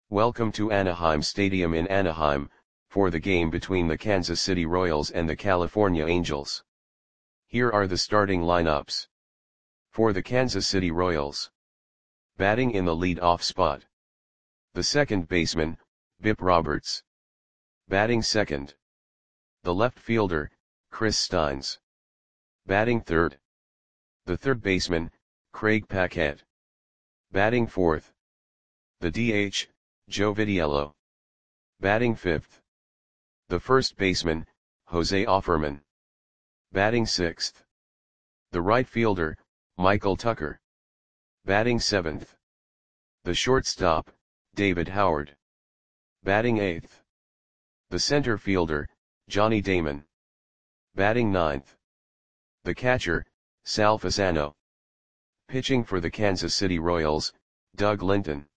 Welcome to Anaheim Stadium in Anaheim, for the game between the Kansas City Royals and the California Angels. Here are the starting lineups. For the Kansas City Royals. Batting in the lead-off spot. The second baseman, Bip Roberts. Batting second. The left fielder, Chris Steins. Batting third. The third baseman, Craig Paquette. Batting fourth. The DH, Joe Vitiello. Batting fifth. The first baseman, Jose Offerman. Batting sixth. The right fielder, Michael Tucker. Batting seventh. The shortstop, David Howard. Batting eighth. The center fielder, Johnny Damon. Batting ninth. The catcher, Sal Fasano. Pitching for the Kansas City Royals, Doug Linton.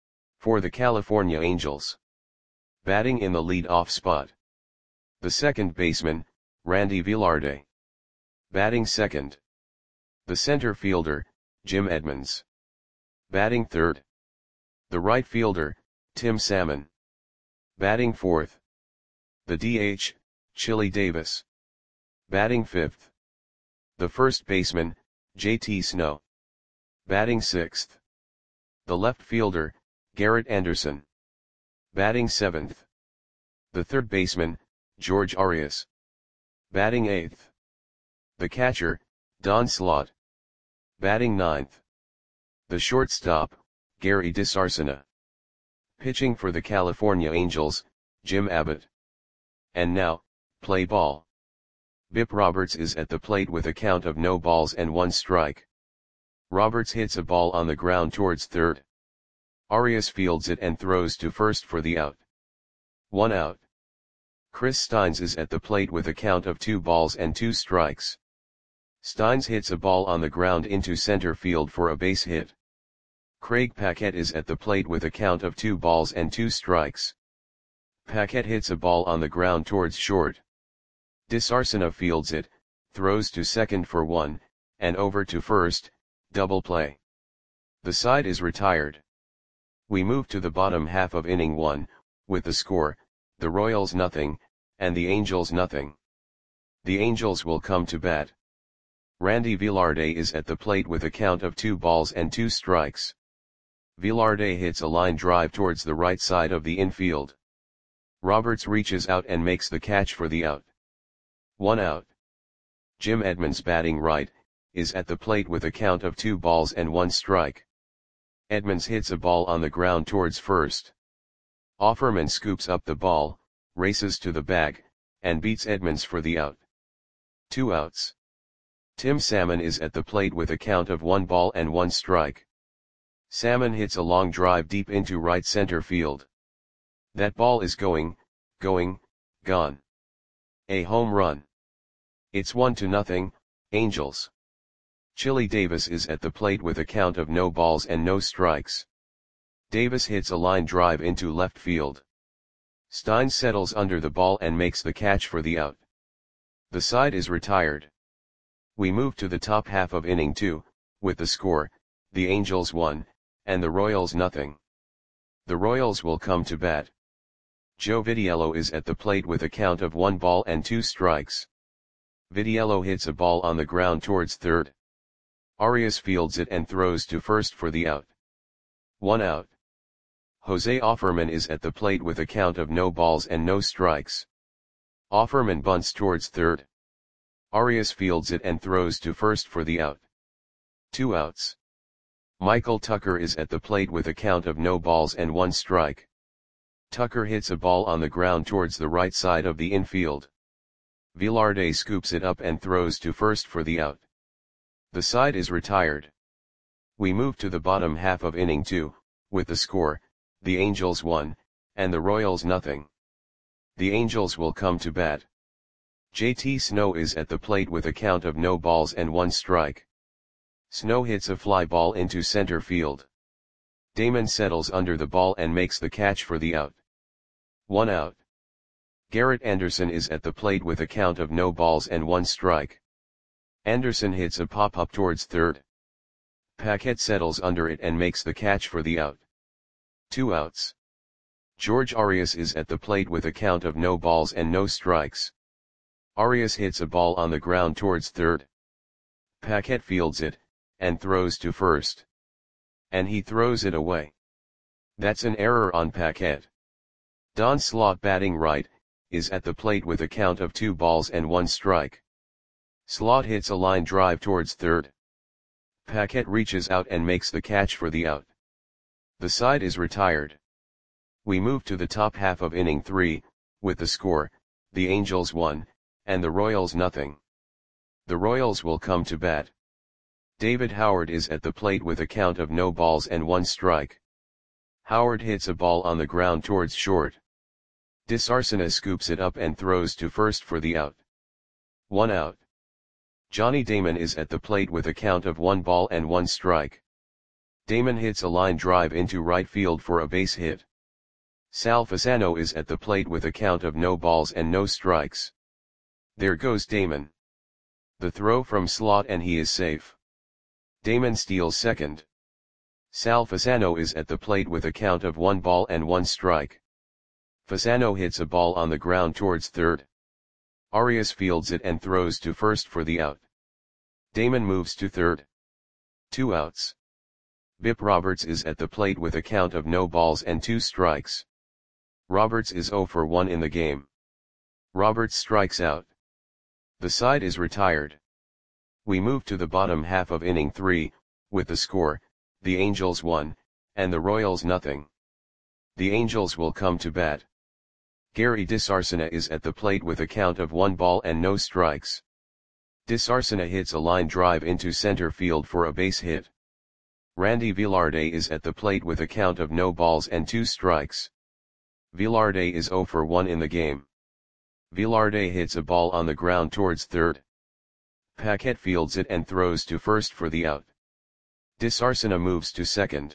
For the California Angels. Batting in the lead-off spot. The second baseman, Randy Velarde. Batting second. The center fielder, Jim Edmonds. Batting third. The right fielder, Tim Salmon. Batting fourth. The DH, Chili Davis. Batting fifth. The first baseman, JT Snow. Batting sixth. The left fielder, Garrett Anderson. Batting seventh. The third baseman, George Arias. Batting eighth. The catcher, Don Slaught. Batting ninth. The shortstop, Gary DiSarcina. Pitching for the California Angels, Jim Abbott. And now, play ball. Bip Roberts is at the plate with a count of no balls and one strike. Roberts hits a ball on the ground towards third. Arias fields it and throws to first for the out. 1 out. Chris Steins is at the plate with a count of 2 balls and 2 strikes. Steins hits a ball on the ground into center field for a base hit. Craig Paquette is at the plate with a count of 2 balls and 2 strikes. Paquette hits a ball on the ground towards short. DiSarcina fields it, throws to second for 1, and over to first, double play. The side is retired. We move to the bottom half of inning 1, with the score, the Royals nothing, and the Angels nothing. The Angels will come to bat. Randy Velarde is at the plate with a count of 2 balls and 2 strikes. Velarde hits a line drive towards the right side of the infield. Roberts reaches out and makes the catch for the out. 1 out. Jim Edmonds, batting right, is at the plate with a count of 2 balls and 1 strike. Edmonds hits a ball on the ground towards first. Offerman scoops up the ball, races to the bag, and beats Edmonds for the out. 2 outs. Tim Salmon is at the plate with a count of 1 ball and 1 strike. Salmon hits a long drive deep into right center field. That ball is gone. A home run. It's 1-0, Angels. Chili Davis is at the plate with a count of no balls and no strikes. Davis hits a line drive into left field. Steins settles under the ball and makes the catch for the out. The side is retired. We move to the top half of inning 2, with the score, the Angels 1, and the Royals nothing. The Royals will come to bat. Joe Vitiello is at the plate with a count of 1 ball and 2 strikes. Vitiello hits a ball on the ground towards third. Arias fields it and throws to first for the out. 1 out. Jose Offerman is at the plate with a count of no balls and no strikes. Offerman bunts towards third. Arias fields it and throws to first for the out. 2 outs. Michael Tucker is at the plate with a count of no balls and 1 strike. Tucker hits a ball on the ground towards the right side of the infield. Velarde scoops it up and throws to first for the out. The side is retired. We move to the bottom half of inning 2, with the score, the Angels 1, and the Royals nothing. The Angels will come to bat. JT Snow is at the plate with a count of no balls and 1 strike. Snow hits a fly ball into center field. Damon settles under the ball and makes the catch for the out. 1 out. Garrett Anderson is at the plate with a count of no balls and 1 strike. Anderson hits a pop-up towards third. Paquette settles under it and makes the catch for the out. 2 outs. George Arias is at the plate with a count of no balls and no strikes. Arias hits a ball on the ground towards third. Paquette fields it, and throws to first. And he throws it away. That's an error on Paquette. Don Slaught, batting right, is at the plate with a count of 2 balls and 1 strike. Slaught hits a line drive towards third. Paquette reaches out and makes the catch for the out. The side is retired. We move to the top half of inning 3, with the score, the Angels 1, and the Royals nothing. The Royals will come to bat. David Howard is at the plate with a count of no balls and 1 strike. Howard hits a ball on the ground towards short. Disarcina scoops it up and throws to first for the out. 1 out. Johnny Damon is at the plate with a count of 1 ball and 1 strike. Damon hits a line drive into right field for a base hit. Sal Fasano is at the plate with a count of no balls and no strikes. There goes Damon. The throw from Slaught and he is safe. Damon steals second. Sal Fasano is at the plate with a count of 1 ball and 1 strike. Fasano hits a ball on the ground towards third. Arias fields it and throws to first for the out. Damon moves to third. 2 outs. Bip Roberts is at the plate with a count of no balls and 2 strikes. Roberts is 0 for 1 in the game. Roberts strikes out. The side is retired. We move to the bottom half of inning 3, with the score, the Angels 1, and the Royals nothing. The Angels will come to bat. Gary Disarcina is at the plate with a count of 1 ball and no strikes. Disarcina hits a line drive into center field for a base hit. Randy Velarde is at the plate with a count of no balls and 2 strikes. Velarde is 0 for 1 in the game. Velarde hits a ball on the ground towards third. Paquette fields it and throws to first for the out. Disarcina moves to second.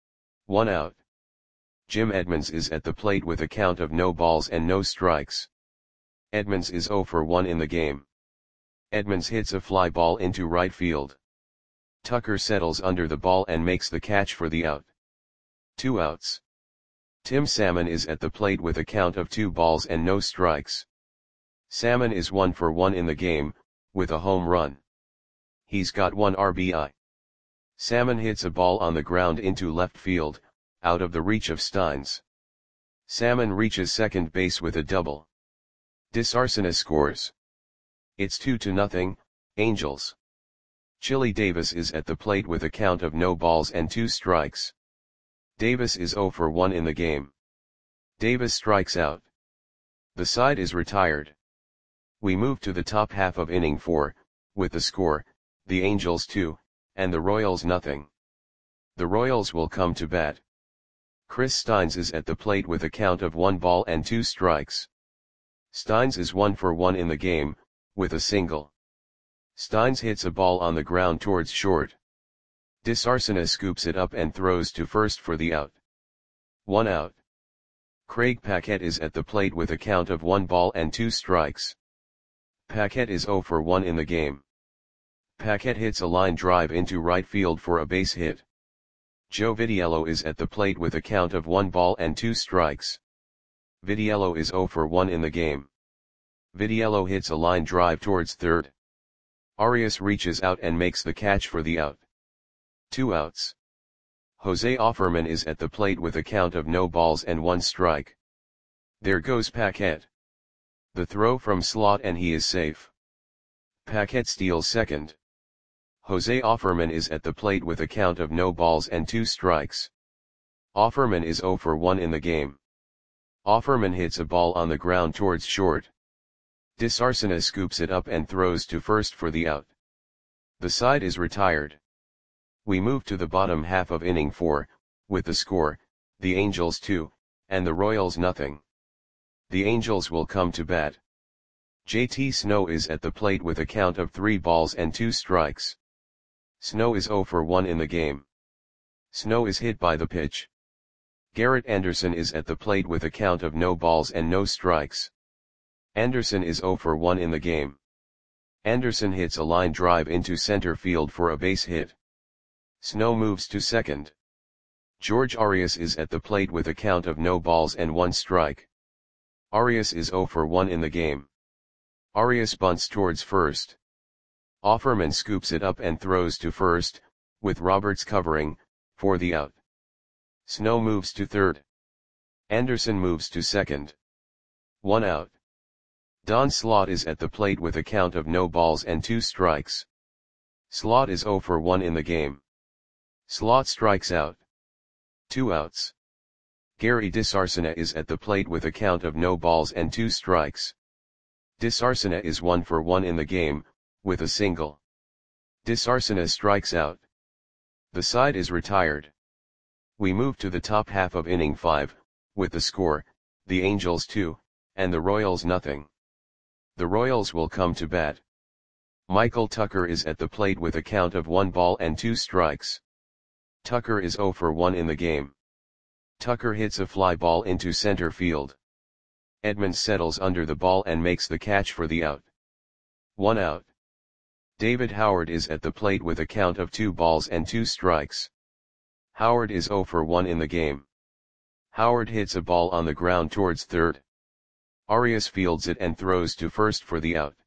1 out. Jim Edmonds is at the plate with a count of no balls and no strikes. Edmonds is 0 for 1 in the game. Edmonds hits a fly ball into right field. Tucker settles under the ball and makes the catch for the out. 2 outs. Tim Salmon is at the plate with a count of 2 balls and no strikes. Salmon is 1 for 1 in the game, with a home run. He's got 1 RBI. Salmon hits a ball on the ground into left field, out of the reach of Steins. Salmon reaches second base with a double. Disarcina scores. It's 2-0, Angels. Chili Davis is at the plate with a count of no balls and 2 strikes. Davis is 0 for 1 in the game. Davis strikes out. The side is retired. We move to the top half of inning 4, with the score, the Angels 2, and the Royals nothing. The Royals will come to bat. Chris Steins is at the plate with a count of 1 ball and 2 strikes. Steins is 1 for 1 in the game, with a single. Steins hits a ball on the ground towards short. Disarcina scoops it up and throws to first for the out. 1 out. Craig Paquette is at the plate with a count of 1 ball and 2 strikes. Paquette is 0 for 1 in the game. Paquette hits a line drive into right field for a base hit. Joe Vitiello is at the plate with a count of 1 ball and 2 strikes. Vitiello is 0 for 1 in the game. Vitiello hits a line drive towards third. Arias reaches out and makes the catch for the out. 2 outs. Jose Offerman is at the plate with a count of no balls and 1 strike. There goes Paquette. The throw from Slaught and he is safe. Paquette steals second. Jose Offerman is at the plate with a count of no balls and 2 strikes. Offerman is 0 for 1 in the game. Offerman hits a ball on the ground towards short. Disarcina scoops it up and throws to first for the out. The side is retired. We move to the bottom half of inning 4, with the score, the Angels 2, and the Royals nothing. The Angels will come to bat. JT Snow is at the plate with a count of 3 balls and 2 strikes. Snow is 0 for 1 in the game. Snow is hit by the pitch. Garrett Anderson is at the plate with a count of no balls and no strikes. Anderson is 0 for 1 in the game. Anderson hits a line drive into center field for a base hit. Snow moves to second. George Arias is at the plate with a count of no balls and 1 strike. Arias is 0 for 1 in the game. Arias bunts towards first. Offerman scoops it up and throws to first, with Roberts covering, for the out. Snow moves to third. Anderson moves to second. 1 out. Don Slaught is at the plate with a count of no balls and 2 strikes. Slaught is 0 for 1 in the game. Slaught strikes out. 2 outs. Gary DeSarcina is at the plate with a count of no balls and 2 strikes. DeSarcina is 1 for 1 in the game, with a single. DeSarcina strikes out. The side is retired. We move to the top half of inning 5, with the score, the Angels 2, and the Royals nothing. The Royals will come to bat. Michael Tucker is at the plate with a count of 1 ball and 2 strikes. Tucker is 0 for 1 in the game. Tucker hits a fly ball into center field. Edmonds settles under the ball and makes the catch for the out. 1 out. David Howard is at the plate with a count of 2 balls and 2 strikes. Howard is 0 for 1 in the game. Howard hits a ball on the ground towards third. Arias fields it and throws to first for the out.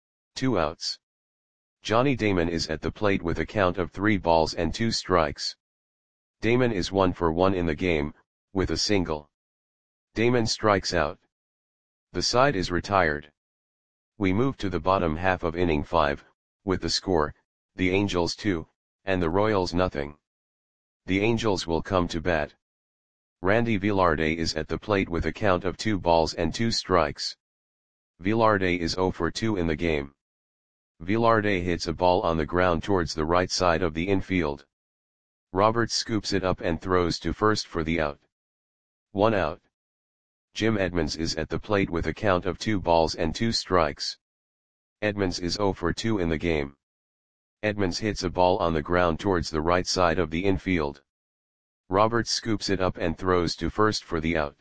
2 outs. Johnny Damon is at the plate with a count of 3 balls and 2 strikes. Damon is 1 for 1 in the game, with a single. Damon strikes out. The side is retired. We move to the bottom half of inning 5, with the score, the Angels 2, and the Royals nothing. The Angels will come to bat. Randy Velarde is at the plate with a count of 2 balls and 2 strikes. Velarde is 0 for 2 in the game. Velarde hits a ball on the ground towards the right side of the infield. Roberts scoops it up and throws to first for the out. 1 out. Jim Edmonds is at the plate with a count of 2 balls and 2 strikes. Edmonds is 0 for 2 in the game. Edmonds hits a ball on the ground towards the right side of the infield. Roberts scoops it up and throws to first for the out.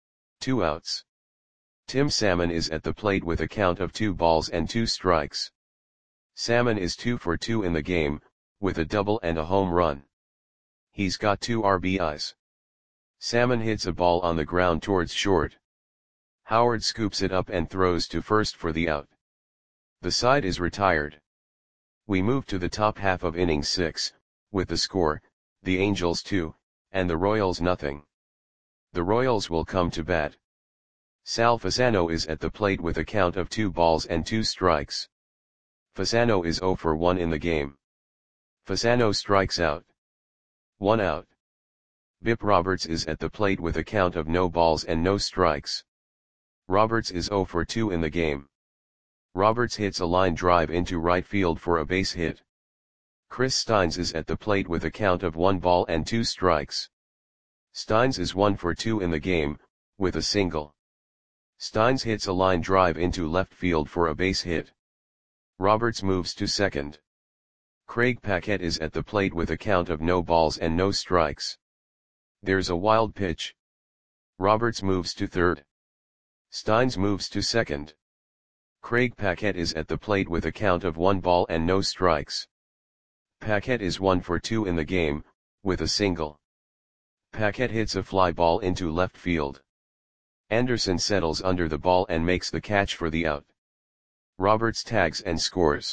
2 outs. Tim Salmon is at the plate with a count of 2 balls and 2 strikes. Salmon is 2 for 2 in the game, with a double and a home run. He's got 2 RBIs. Salmon hits a ball on the ground towards short. Howard scoops it up and throws to first for the out. The side is retired. We move to the top half of inning 6, with the score, the Angels 2, and the Royals nothing. The Royals will come to bat. Sal Fasano is at the plate with a count of 2 balls and 2 strikes. Fasano is 0 for 1 in the game. Fasano strikes out. 1 out. Bip Roberts is at the plate with a count of no balls and no strikes. Roberts is 0 for 2 in the game. Roberts hits a line drive into right field for a base hit. Chris Steins is at the plate with a count of 1 ball and 2 strikes. Steins is 1 for 2 in the game, with a single. Steins hits a line drive into left field for a base hit. Roberts moves to second. Craig Paquette is at the plate with a count of no balls and no strikes. There's a wild pitch. Roberts moves to third. Steins moves to second. Craig Paquette is at the plate with a count of 1 ball and no strikes. Paquette is 1 for 2 in the game, with a single. Paquette hits a fly ball into left field. Anderson settles under the ball and makes the catch for the out. Roberts tags and scores.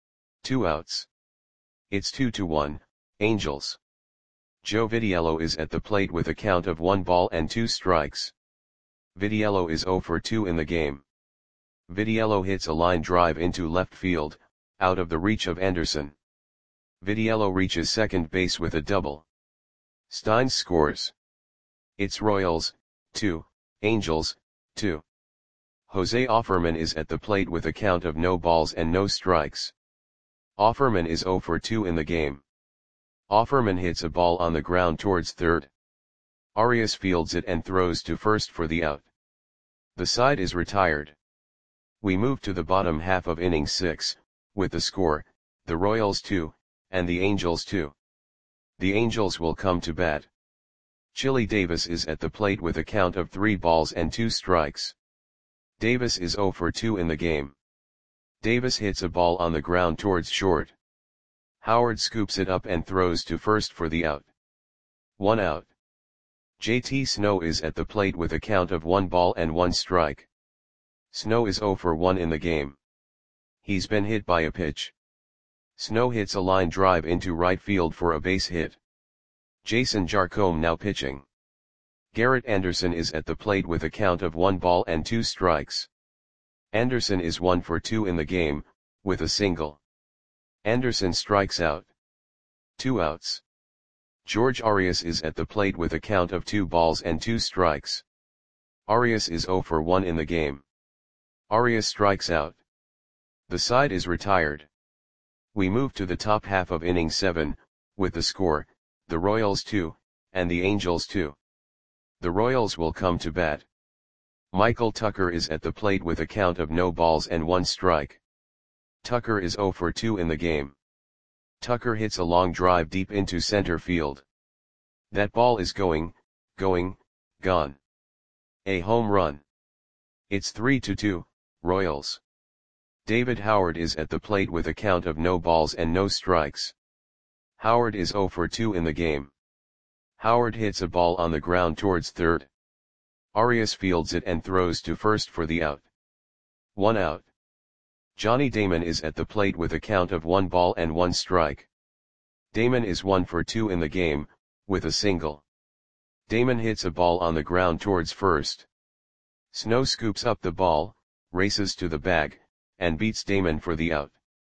2 outs. It's 2-1, Angels. Joe Vitiello is at the plate with a count of 1 ball and 2 strikes. Vitiello is 0 for 2 in the game. Vitiello hits a line drive into left field, out of the reach of Anderson. Vitiello reaches second base with a double. Steins scores. It's Royals, 2, Angels, 2. Jose Offerman is at the plate with a count of no balls and no strikes. Offerman is 0 for 2 in the game. Offerman hits a ball on the ground towards third. Arias fields it and throws to first for the out. The side is retired. We move to the bottom half of inning 6, with the score, the Royals 2, and the Angels 2. The Angels will come to bat. Chili Davis is at the plate with a count of 3 balls and 2 strikes. Davis is 0 for 2 in the game. Davis hits a ball on the ground towards short. Howard scoops it up and throws to first for the out. 1 out. JT Snow is at the plate with a count of 1 ball and 1 strike. Snow is 0 for 1 in the game. He's been hit by a pitch. Snow hits a line drive into right field for a base hit. Jason Jarcombe now pitching. Garrett Anderson is at the plate with a count of 1 ball and 2 strikes. Anderson is 1 for 2 in the game, with a single. Anderson strikes out. 2 outs. George Arias is at the plate with a count of 2 balls and 2 strikes. Arias is 0 for 1 in the game. Arias strikes out. The side is retired. We move to the top half of inning 7, with the score, the Royals 2, and the Angels 2. The Royals will come to bat. Michael Tucker is at the plate with a count of no balls and 1 strike. Tucker is 0 for 2 in the game. Tucker hits a long drive deep into center field. That ball is going, gone. A home run. It's 3-2, Royals. David Howard is at the plate with a count of no balls and no strikes. Howard is 0 for 2 in the game. Howard hits a ball on the ground towards third. Arias fields it and throws to first for the out. 1 out. Johnny Damon is at the plate with a count of 1 ball and 1 strike. Damon is 1 for 2 in the game, with a single. Damon hits a ball on the ground towards first. Snow scoops up the ball, races to the bag, and beats Damon for the out.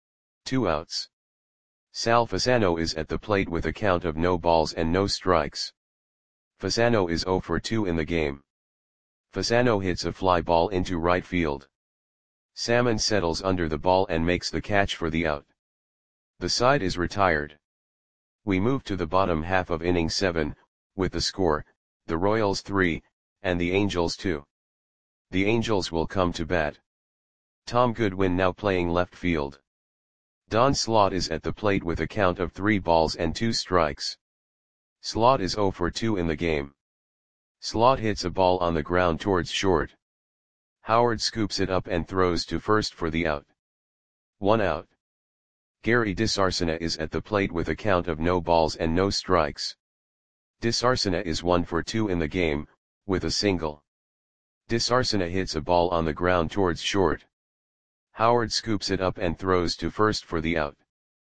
2 outs. Sal Fasano is at the plate with a count of no balls and no strikes. Fasano is 0 for 2 in the game. Fasano hits a fly ball into right field. Salmon settles under the ball and makes the catch for the out. The side is retired. We move to the bottom half of inning 7, with the score, the Royals 3, and the Angels 2. The Angels will come to bat. Tom Goodwin now playing left field. Don Slaught is at the plate with a count of 3 balls and 2 strikes. Slaught is 0 for 2 in the game. Slaught hits a ball on the ground towards short. Howard scoops it up and throws to first for the out. 1 out. Gary DeSarcina is at the plate with a count of no balls and no strikes. DeSarcina is 1 for 2 in the game, with a single. DeSarcina hits a ball on the ground towards short. Howard scoops it up and throws to first for the out.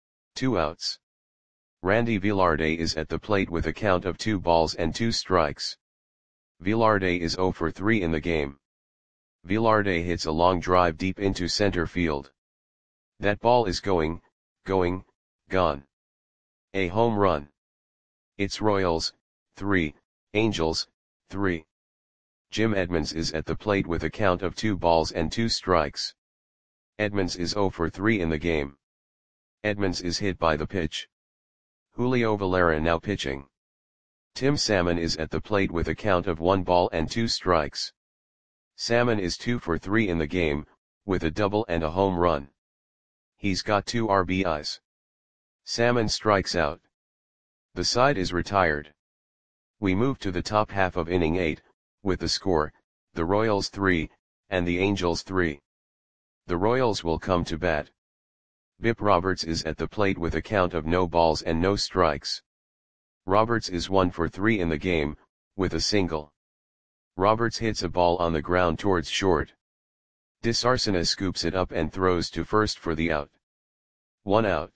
2 outs. Randy Velarde is at the plate with a count of 2 balls and 2 strikes. Velarde is 0 for 3 in the game. Velarde hits a long drive deep into center field. That ball is going, gone. A home run. It's Royals, 3, Angels, 3. Jim Edmonds is at the plate with a count of 2 balls and 2 strikes. Edmonds is 0 for 3 in the game. Edmonds is hit by the pitch. Julio Valera now pitching. Tim Salmon is at the plate with a count of 1 ball and 2 strikes. Salmon is 2 for 3 in the game, with a double and a home run. He's got 2 RBIs. Salmon strikes out. The side is retired. We move to the top half of inning 8, with the score, the Royals 3, and the Angels 3. The Royals will come to bat. Bip Roberts is at the plate with a count of no balls and no strikes. Roberts is 1 for 3 in the game, with a single. Roberts hits a ball on the ground towards short. DeSarcina scoops it up and throws to first for the out. 1 out.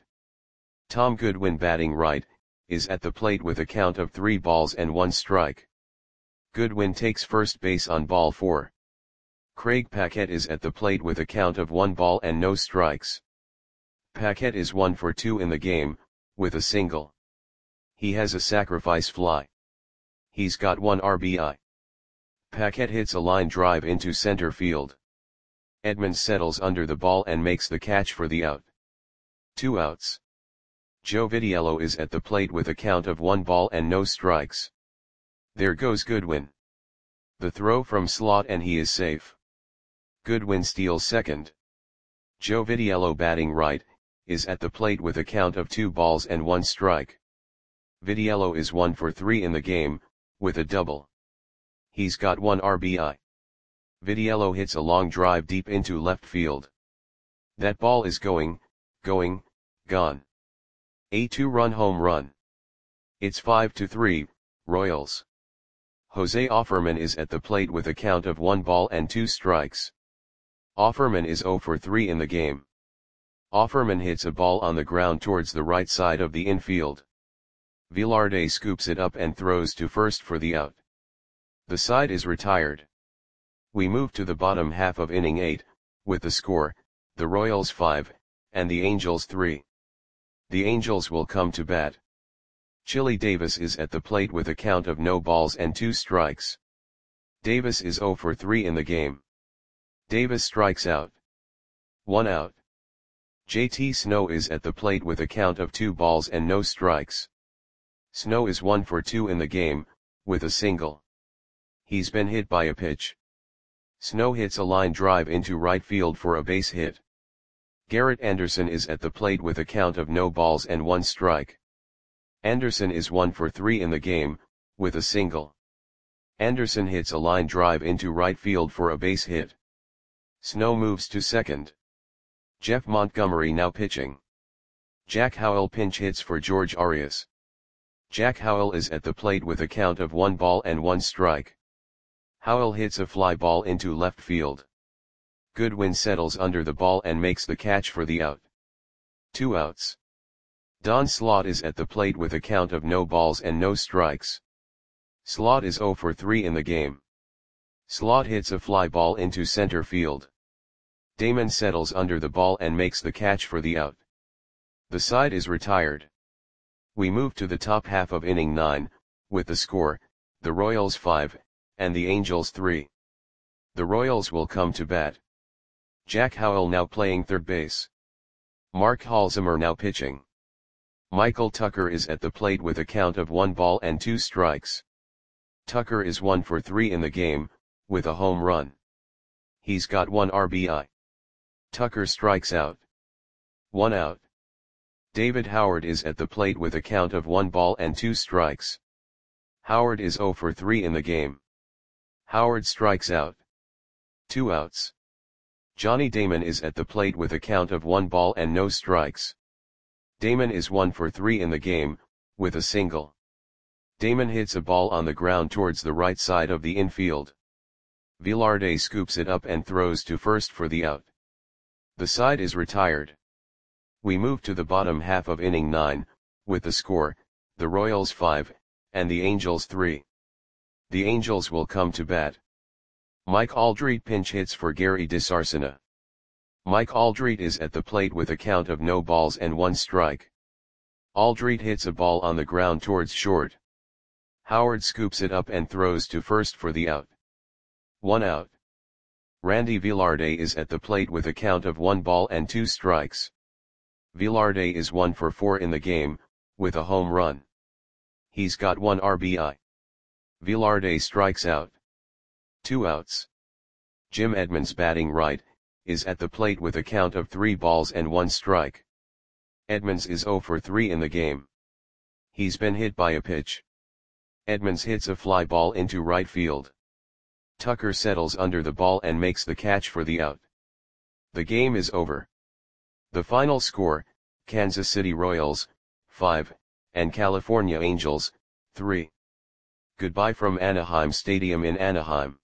Tom Goodwin batting right, is at the plate with a count of 3 balls and 1 strike. Goodwin takes first base on ball 4. Craig Paquette is at the plate with a count of 1 ball and no strikes. Paquette is 1 for 2 in the game, with a single. He has a sacrifice fly. He's got 1 RBI. Paquette hits a line drive into center field. Edmonds settles under the ball and makes the catch for the out. 2 outs. Joe Vitiello is at the plate with a count of 1 ball and no strikes. There goes Goodwin. The throw from Slaught and he is safe. Goodwin steals second. Joe Vitiello batting right, is at the plate with a count of 2 balls and 1 strike. Vitiello is 1 for 3 in the game, with a double. He's got 1 RBI. Vitiello hits a long drive deep into left field. That ball is going, gone. A 2-run home run. It's 5-3, Royals. Jose Offerman is at the plate with a count of 1 ball and 2 strikes. Offerman is 0 for 3 in the game. Offerman hits a ball on the ground towards the right side of the infield. Velarde scoops it up and throws to first for the out. The side is retired. We move to the bottom half of inning 8, with the score, the Royals 5, and the Angels 3. The Angels will come to bat. Chili Davis is at the plate with a count of no balls and 2 strikes. Davis is 0 for 3 in the game. Davis strikes out. 1 out. JT Snow is at the plate with a count of 2 balls and no strikes. Snow is 1 for 2 in the game, with a single. He's been hit by a pitch. Snow hits a line drive into right field for a base hit. Garrett Anderson is at the plate with a count of no balls and 1 strike. Anderson is 1 for 3 in the game, with a single. Anderson hits a line drive into right field for a base hit. Snow moves to second. Jeff Montgomery now pitching. Jack Howell pinch hits for George Arias. Jack Howell is at the plate with a count of 1 ball and 1 strike. Howell hits a fly ball into left field. Goodwin settles under the ball and makes the catch for the out. 2 outs. Don Slaught is at the plate with a count of no balls and no strikes. Slaught is 0 for 3 in the game. Slaught hits a fly ball into center field. Damon settles under the ball and makes the catch for the out. The side is retired. We move to the top half of inning 9, with the score, the Royals 5, and the Angels 3. The Royals will come to bat. Jack Howell now playing third base. Mark Halzimmer now pitching. Michael Tucker is at the plate with a count of 1 ball and 2 strikes. Tucker is 1 for 3 in the game, with a home run. He's got 1 RBI. Tucker strikes out. 1 out. David Howard is at the plate with a count of 1 ball and 2 strikes. Howard is 0 for 3 in the game. Howard strikes out. 2 outs. Johnny Damon is at the plate with a count of 1 ball and no strikes. Damon is 1 for 3 in the game, with a single. Damon hits a ball on the ground towards the right side of the infield. Velarde scoops it up and throws to first for the out. The side is retired. We move to the bottom half of inning 9, with the score, the Royals 5, and the Angels 3. The Angels will come to bat. Mike Aldrete pinch hits for Gary DeSarcina. Mike Aldrete is at the plate with a count of no balls and 1 strike. Aldrete hits a ball on the ground towards short. Howard scoops it up and throws to first for the out. 1 out. Randy Velarde is at the plate with a count of 1 ball and 2 strikes. Velarde is 1 for 4 in the game, with a home run. He's got 1 RBI. Velarde strikes out. 2 outs. Jim Edmonds batting right, is at the plate with a count of 3 balls and 1 strike. Edmonds is 0 for 3 in the game. He's been hit by a pitch. Edmonds hits a fly ball into right field. Tucker settles under the ball and makes the catch for the out. The game is over. The final score, Kansas City Royals, 5, and California Angels, 3. Goodbye from Anaheim Stadium in Anaheim.